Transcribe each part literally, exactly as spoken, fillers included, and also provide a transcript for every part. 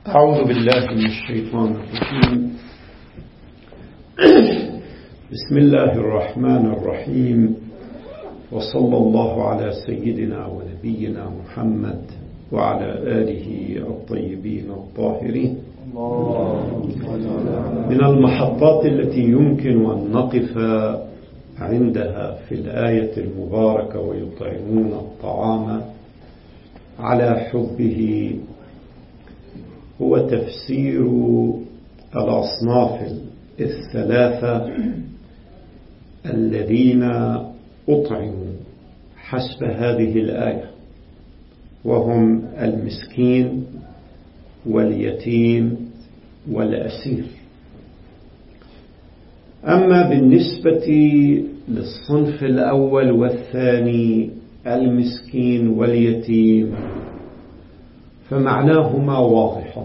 أعوذ بالله من الشيطان الرجيم. بسم الله الرحمن الرحيم، وصلى الله على سيدنا ونبينا محمد وعلى آله الطيبين الطاهرين. من المحطات التي يمكن أن نقف عندها في الآية المباركة ويطعمون الطعام على حبه هو تفسير الأصناف الثلاثة الذين أطعموا حسب هذه الآية، وهم المسكين واليتيم والأسير. أما بالنسبة للصنف الأول والثاني المسكين واليتيم فمعناهما واضح،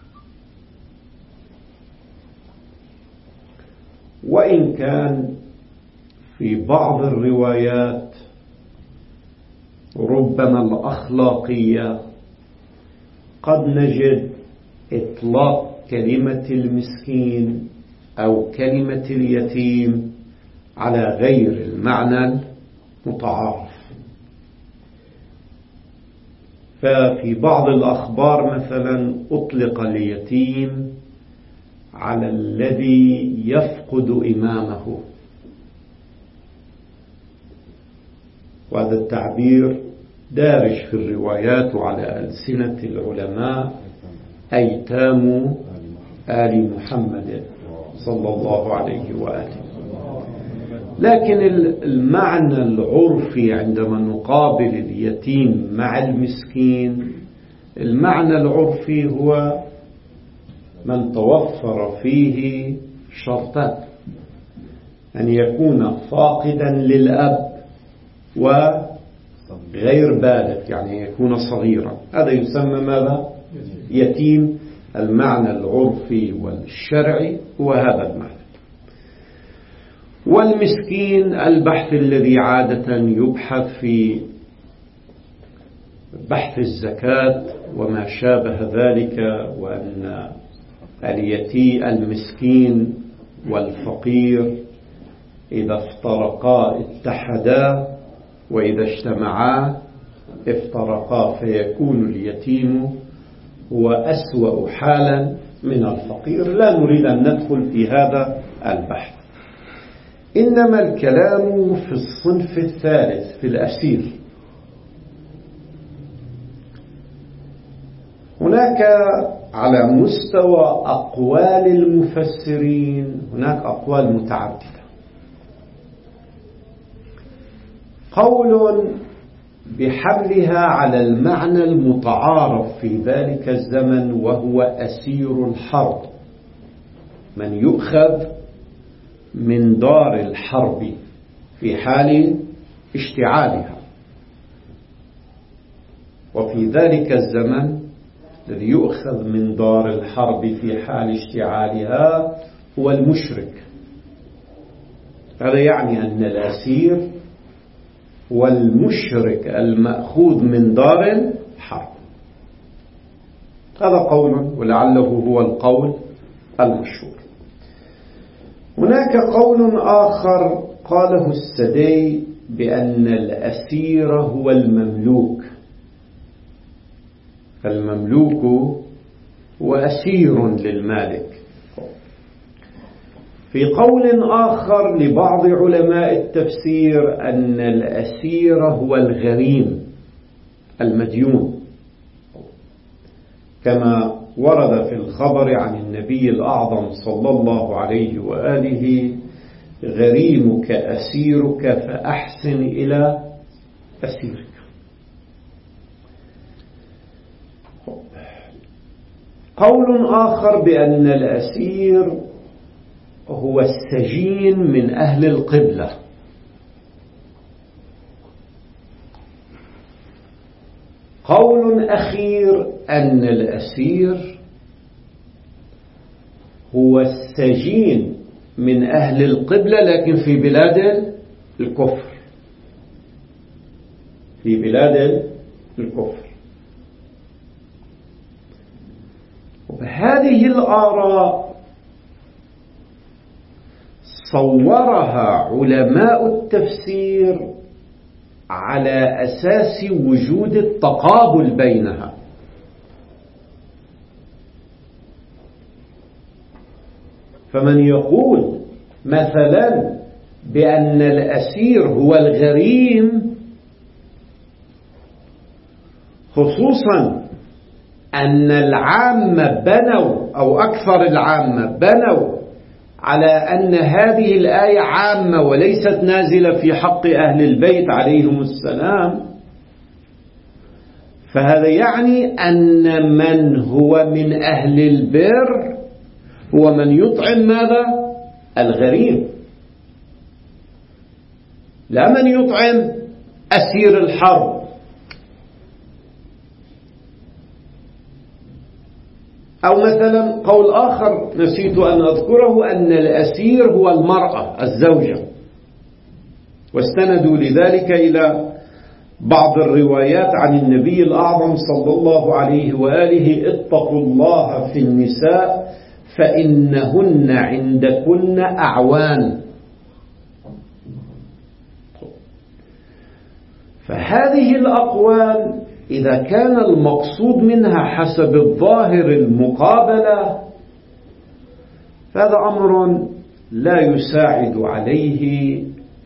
وإن كان في بعض الروايات ربما الأخلاقية قد نجد إطلاق كلمة المسكين أو كلمة اليتيم على غير المعنى المتعارف. ففي بعض الأخبار مثلا أطلق اليتيم على الذي يفقد إمامه، وهذا التعبير دارج في الروايات وعلى ألسنة العلماء: أيتام آل محمد صلى الله عليه وآله. لكن المعنى العرفي عندما نقابل اليتيم مع المسكين، المعنى العرفي هو من توفر فيه شرطان: أن يكون فاقدا للأب وغير بالغ، يعني يكون صغيرا، هذا يسمى ماذا؟ يتيم. المعنى العرفي والشرعي هو هذا المعنى. والمسكين البحث الذي عادة يبحث في بحث الزكاة وما شابه ذلك، وأن اليتيم المسكين والفقير إذا افترقا اتحدا، وإذا اجتمعا افترقا، فيكون اليتيم هو أسوأ حالا من الفقير. لا نريد أن ندخل في هذا البحث، إنما الكلام في الصنف الثالث في الأسير. هناك على مستوى أقوال المفسرين هناك أقوال متعددة. قول بحملها على المعنى المتعارف في ذلك الزمن، وهو أسير الحرب، من يؤخذ من دار الحرب في حال اشتعالها. وفي ذلك الزمن الذي يؤخذ من دار الحرب في حال اشتعالها هو المشرك. هذا يعني أن الأسير هو المشرك المأخوذ من دار الحرب. هذا قول، ولعله هو القول المشهور. هناك قول آخر قاله السدي بأن الأسير هو المملوك. المملوك هو أسير للمالك. في قول آخر لبعض علماء التفسير أن الأسير هو الغريم المديون، كما ورد في الخبر عن النبي الأعظم صلى الله عليه وآله: غريمك أسيرك فأحسن إلى أسيرك. قول آخر بأن الأسير هو السجين من أهل القبلة. قول أخير أن الأسير هو السجين من أهل القبلة لكن في بلاد الكفر، في بلاد الكفر. هذه الآراء صورها علماء التفسير على أساس وجود التقابل بينها. فمن يقول مثلا بأن الأسير هو الغريم، خصوصا أن العامة بنوا أو أكثر العامة بنوا على أن هذه الآية عامة وليست نازلة في حق أهل البيت عليهم السلام، فهذا يعني أن من هو من أهل البر هو من يطعم ماذا؟ الغريم، لا من يطعم أسير الحرب. أو مثلا قول آخر نسيت أن أذكره، أن الأسير هو المرأة الزوجة، واستندوا لذلك إلى بعض الروايات عن النبي الأعظم صلى الله عليه وآله: اتقوا الله في النساء فإنهن عندكن أعوان. فهذه الأقوال إذا كان المقصود منها حسب الظاهر المقابلة، فهذا أمر لا يساعد عليه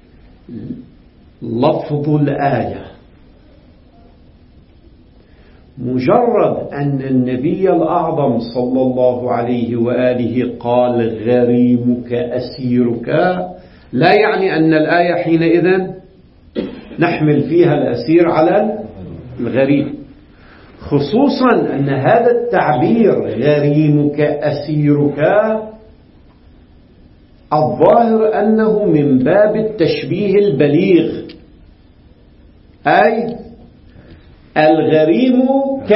لفظ الآية. مجرد أن النبي الأعظم صلى الله عليه وآله قال غريمك أسيرك، لا يعني أن الآية حينئذ نحمل فيها الأسير على الغريم، خصوصا أن هذا التعبير غريمك أسيرك الظاهر أنه من باب التشبيه البليغ، أي الغريم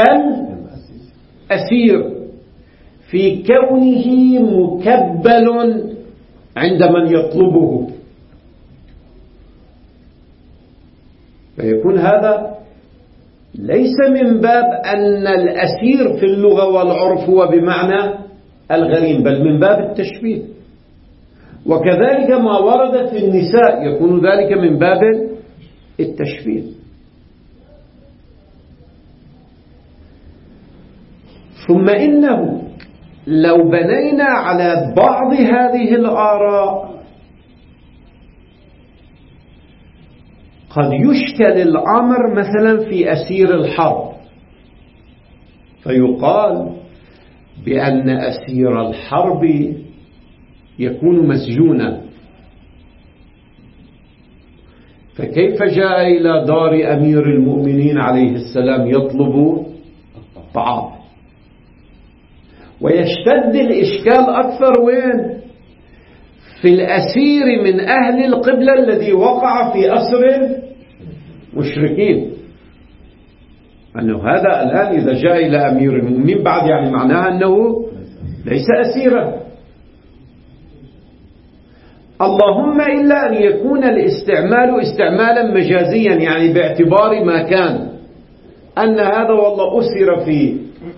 كالأسير في كونه مكبل عند من يطلبه، فيكون هذا ليس من باب أن الأسير في اللغة والعرف هو بمعنى الغريم، بل من باب التشبيه. وكذلك ما ورد في النساء يكون ذلك من باب التشبيه. ثم إنه لو بنينا على بعض هذه الآراء قد يشكل الأمر مثلا في أسير الحرب، فيقال بأن أسير الحرب يكون مسجونا، فكيف جاء إلى دار أمير المؤمنين عليه السلام يطلب طعام؟ ويشتد الإشكال أكثر وين؟ في الأسير من أهل القبلة الذي وقع في أسر مشركين، أنه هذا الآن إذا جاء إلى أمير المؤمنين بعد يعني معناها أنه ليس أسيرا، اللهم إلا أن يكون الاستعمال استعمالا مجازيا، يعني باعتبار ما كان أن هذا والله أسر في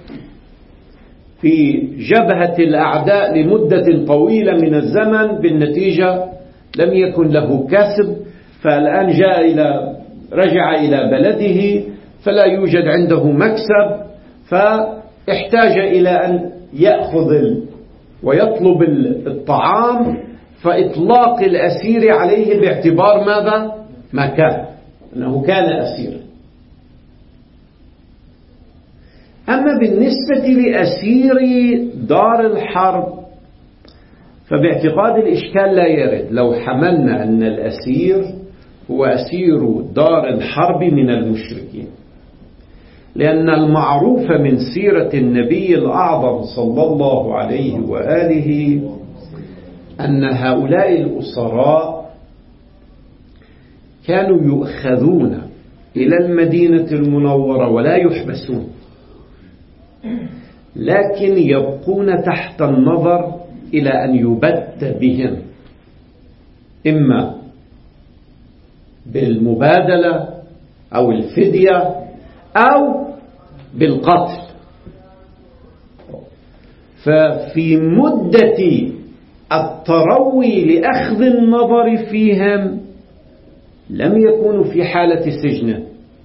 في جبهة الأعداء لمدة طويلة من الزمن، بالنتيجة لم يكن له كسب، فالآن جاء إلى رجع إلى بلده فلا يوجد عنده مكسب، فاحتاج إلى أن يأخذ ويطلب الطعام، فإطلاق الأسير عليه باعتبار ماذا؟ ما كان، أنه كان أسيرا. أما بالنسبة لأسير دار الحرب فباعتقاد الإشكال لا يرد لو حملنا أن الأسير هو أسير دار الحرب من المشركين، لأن المعروف من سيرة النبي الأعظم صلى الله عليه وآله أن هؤلاء الأسراء كانوا يؤخذون إلى المدينة المنورة ولا يحبسون، لكن يبقون تحت النظر إلى أن يبت بهم، إما بالمبادلة أو الفدية أو بالقتل. ففي مدة التروي لأخذ النظر فيهم لم يكونوا في حالة سجن،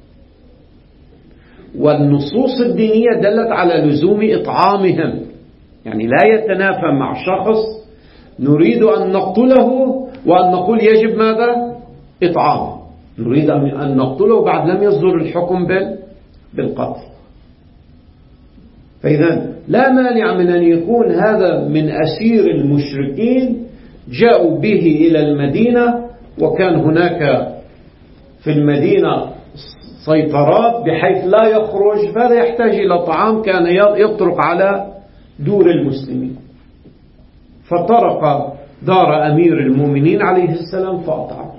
والنصوص الدينية دلت على لزوم إطعامهم. يعني لا يتنافى مع شخص نريد أن نقتله وأن نقول يجب ماذا؟ إطعامه. نريد أن نقتله بعد لم يصدر الحكم بالقتل. فإذا لا مانع من أن يكون هذا من أسير المشركين جاءوا به إلى المدينة، وكان هناك في المدينة سيطرات بحيث لا يخرج، فهذا يحتاج إلى طعام، كان يطرق على دور المسلمين، فطرق دار أمير المؤمنين عليه السلام فأطعم.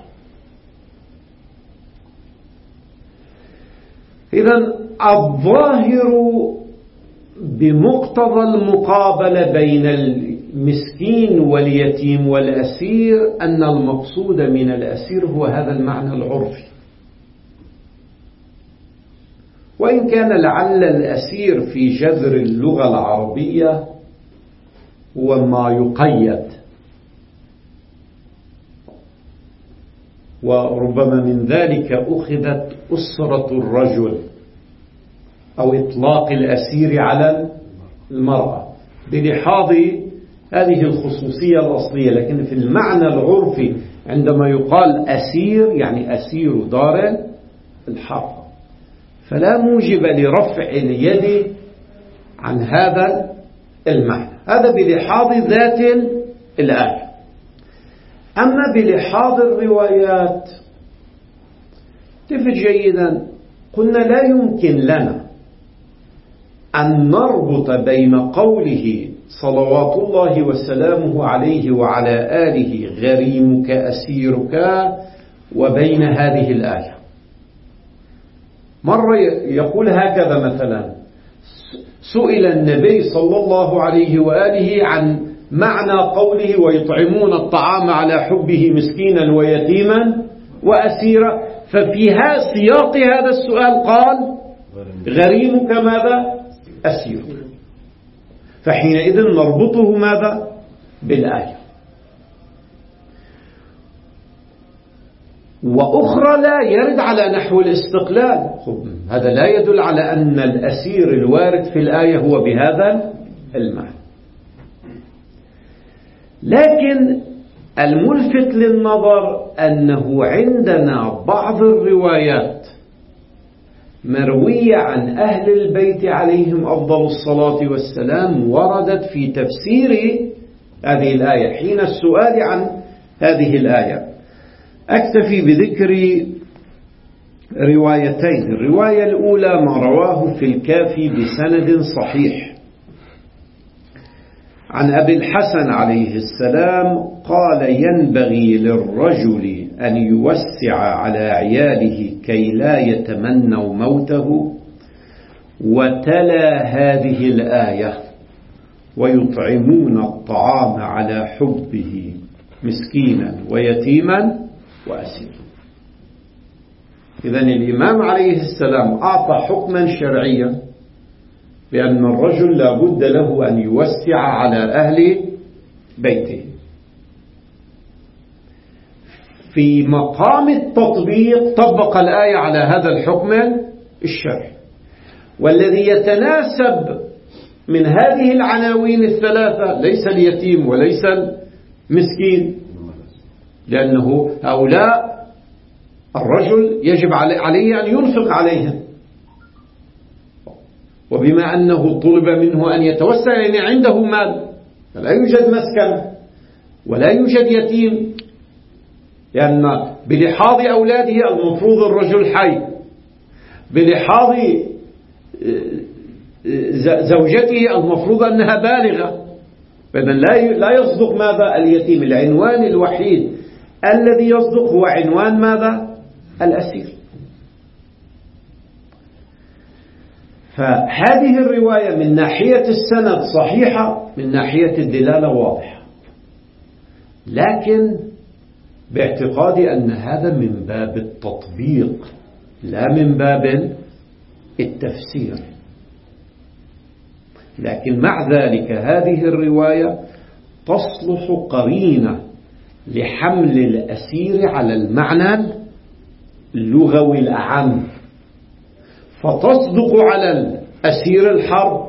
إذن الظاهر بمقتضى المقابلة بين المسكين واليتيم والأسير أن المقصود من الأسير هو هذا المعنى العرفي، وإن كان لعل الأسير في جذر اللغة العربية هو ما يقيد، وربما من ذلك أخذت أسرة الرجل أو إطلاق الأسير على المرأة بلحاظ هذه الخصوصية الأصلية. لكن في المعنى العرفي عندما يقال أسير يعني أسير دار الحرب، فلا موجب لرفع اليد عن هذا المعنى. هذا بلحاظ ذات الآية. أما بلحاظ الروايات تفت جيدا، قلنا لا يمكن لنا أن نربط بين قوله صلوات الله وسلامه عليه وعلى آله غريمك أسيرك وبين هذه الآية. مرة يقول هكذا مثلا: سئل النبي صلى الله عليه وآله عن معنى قوله ويطعمون الطعام على حبه مسكينا ويتيما وأسيرا، ففي سياق هذا السؤال قال غريمك ماذا؟ أسير. فحينئذ نربطه ماذا؟ بالآية. وأخرى لا يرد على نحو الاستقلال، هذا لا يدل على أن الأسير الوارد في الآية هو بهذا المعنى. لكن الملفت للنظر أنه عندنا بعض الروايات مروية عن أهل البيت عليهم أفضل الصلاة والسلام وردت في تفسير هذه الآية حين السؤال عن هذه الآية. أكتفي بذكر روايتين. الرواية الأولى ما رواه في الكافي بسند صحيح عن أبي الحسن عليه السلام قال: ينبغي للرجل أن يوسع على عياله كي لا يتمنوا موته، وتلا هذه الآية: ويطعمون الطعام على حبه مسكينا ويتيما وأسيرا. إذن الإمام عليه السلام أعطى حكما شرعيا بأن الرجل لا بد له أن يوسع على أهل بيته. في مقام التطبيق طبق الآية على هذا الحكم الشرعي. والذي يتناسب من هذه العناوين الثلاثة ليس اليتيم وليس المسكين، لأنه هؤلاء الرجل يجب عليه أن ينفق عليهم، وبما أنه طلب منه أن يتوسع يعني عنده مال، فلا يوجد مسكن ولا يوجد يتيم، لأن بلحاظ أولاده المفروض الرجل حي، بلحاظ زوجته المفروض أنها بالغة، فإذن لا يصدق ماذا؟ اليتيم. العنوان الوحيد الذي يصدق هو عنوان ماذا؟ الأسير. فهذه الرواية من ناحية السند صحيحة، من ناحية الدلالة واضحة، لكن باعتقادي أن هذا من باب التطبيق لا من باب التفسير. لكن مع ذلك هذه الرواية تصلح قرينة لحمل الأسير على المعنى اللغوي الأعم، فتصدق على الأسير الحرب،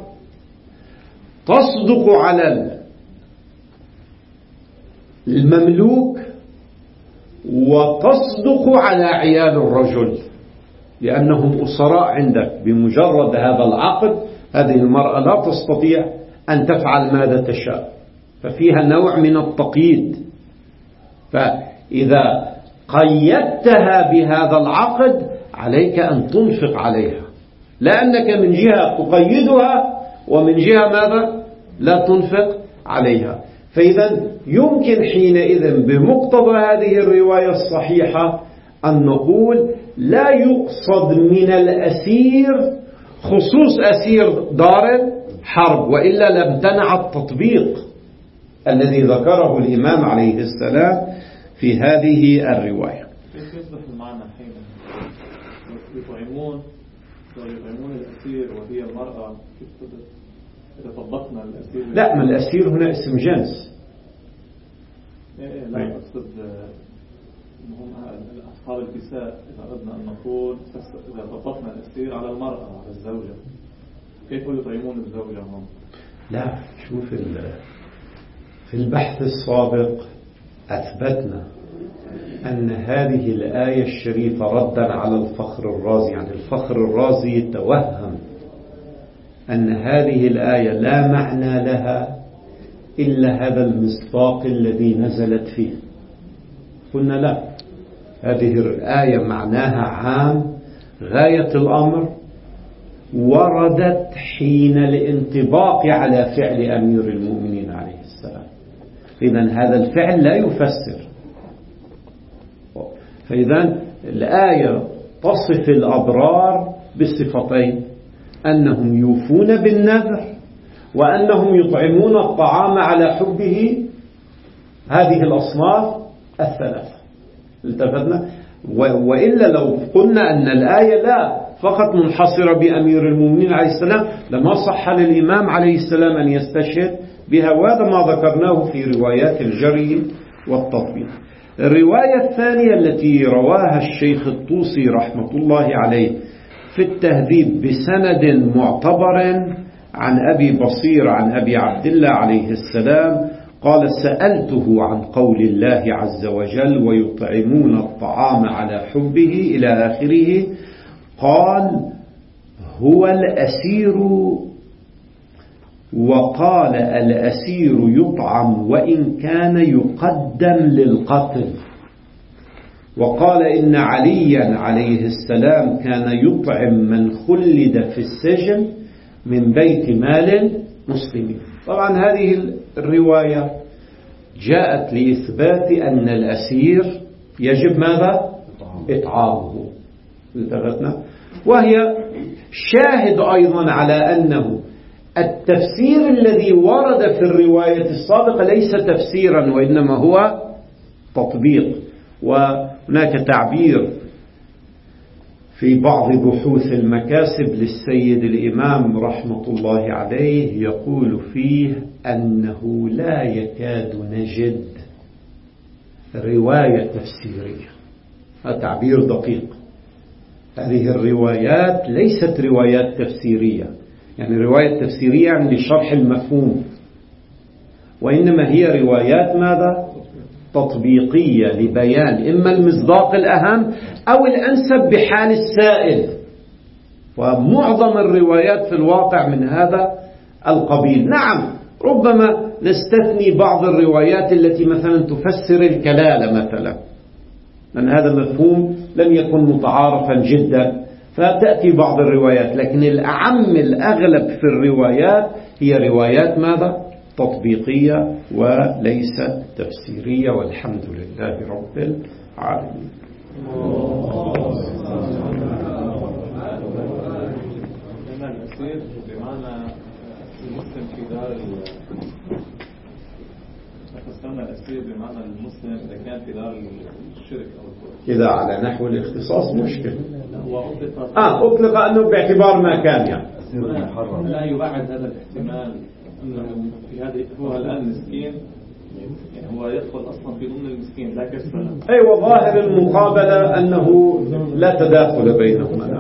تصدق على المملوك، وتصدق على عيال الرجل، لأنهم أسراء عندك. بمجرد هذا العقد هذه المرأة لا تستطيع أن تفعل ماذا تشاء، ففيها نوع من التقييد. فإذا قيدتها بهذا العقد عليك أن تنفق عليها، لأنك من جهة تقيدها ومن جهة ماذا لا تنفق عليها. فإذا يمكن حينئذ بمقتضى هذه الرواية الصحيحة أن نقول لا يقصد من الأسير خصوص أسير دار حرب، وإلا لامتنع التطبيق الذي ذكره الإمام عليه السلام في هذه الرواية. كيف يصبح المعنى حين يطعمون يطعمون الأسير وهي المرأة؟ إذا طبقنا الأسير لا، ما الأسير هنا اسم جنس. إيه لا أقصد هم أصحاب الكساء. إذا أردنا أن نقول إذا طبقنا الأسير على المرأة على الزوجة، كيف يطعمون الزوجة هم؟ لا، شوف في البحث السابق أثبتنا أن هذه الآية الشريفة ردا على الفخر الرازي، يعني الفخر الرازي توهم أن هذه الآية لا معنى لها إلا هذا المصداق الذي نزلت فيه. قلنا لا، هذه الآية معناها عام غاية الأمر، وردت حين الانطباق على فعل أمير المؤمنين عليه السلام. إذن هذا الفعل لا يفسر. فإذن الآية تصف الأبرار بصفتين: أنهم يوفون بالنذر، وأنهم يطعمون الطعام على حبه هذه الأصناف الثلاثة. التفتنا؟ وإلا لو قلنا أن الآية لا فقط منحصرة بأمير المؤمنين عليه السلام لما صح للإمام عليه السلام أن يستشهد بها، وهذا ما ذكرناه في روايات الجري والتطبيق. الرواية الثانية التي رواها الشيخ الطوسي رحمة الله عليه في التهذيب بسند معتبر عن أبي بصير عن أبي عبد الله عليه السلام قال: سألته عن قول الله عز وجل: ويطعمون الطعام على حبه إلى آخره. قال: هو الأسير. وقال: الأسير يطعم وإن كان يقدم للقتل. وقال: إن عليا عليه السلام كان يطعم من خلد في السجن من بيت مال مسلمين. طبعا هذه الرواية جاءت لإثبات أن الأسير يجب ماذا؟ إطعامه. وهي شاهد أيضا على أنه التفسير الذي ورد في الرواية السابقة ليس تفسيرا، وإنما هو تطبيق. وهناك تعبير في بعض بحوث المكاسب للسيد الإمام رحمة الله عليه يقول فيه أنه لا يكاد نجد رواية تفسيرية. هذا تعبير دقيق. هذه الروايات ليست روايات تفسيرية، يعني رواية تفسيرية يعني لشرح المفهوم، وإنما هي روايات ماذا؟ تطبيقية لبيان إما المصداق الأهم أو الأنسب بحال السائل. ومعظم الروايات في الواقع من هذا القبيل. نعم، ربما نستثني بعض الروايات التي مثلا تفسر الكلالة مثلا، لأن هذا مفهوم لم يكن متعارفا جدا، فتأتي بعض الروايات. لكن الأعم الأغلب في الروايات هي روايات ماذا؟ تطبيقية وليست تفسيرية، والحمد لله رب العالمين. الأسير بمعنى المسلم في دار فسرنا الأسير بمعنى المسلم إذا كان في دار الشرك أو الكفر. إذا على نحو الاختصاص مشكل. هو أطلق آه أطلق أنه باعتبار ما كان يعني لا يبعد هذا الاحتمال أنه في هذه هو الآن مسكين، يعني هو يدخل أصلا في ضمن المسكين لا كسب له. أيوة، ظاهر المقابلة أنه لا تداخل بينهما،